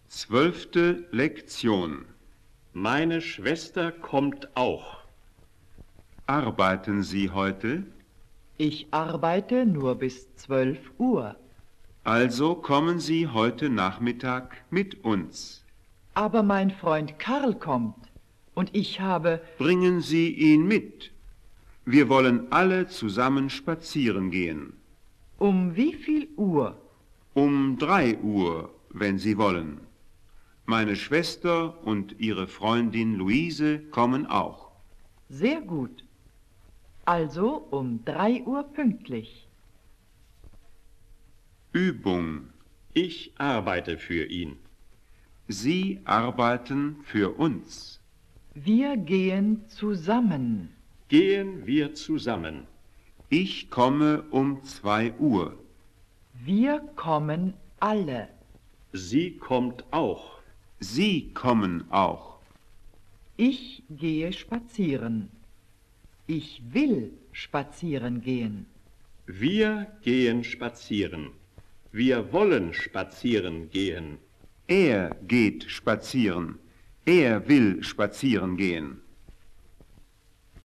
12. Lektion. Meine Schwester kommt auch. Arbeiten Sie heute? Ich arbeite nur bis 12 Uhr. Also kommen Sie heute Nachmittag mit uns. Aber mein Freund Karl kommt und ich habe... Bringen Sie ihn mit. Wir wollen alle zusammen spazieren gehen. Um wie viel Uhr? Um 3 Uhr, wenn Sie wollen. Meine Schwester und ihre Freundin Luise kommen auch. Sehr gut. Also um 3 Uhr pünktlich. Übung. Ich arbeite für ihn. Sie arbeiten für uns. Wir gehen zusammen. Gehen wir zusammen. Ich komme um 2 Uhr. Wir kommen alle. Sie kommt auch. Sie kommen auch. Ich gehe spazieren. Ich will spazieren gehen. Wir gehen spazieren. Wir wollen spazieren gehen. Er geht spazieren. Er will spazieren gehen.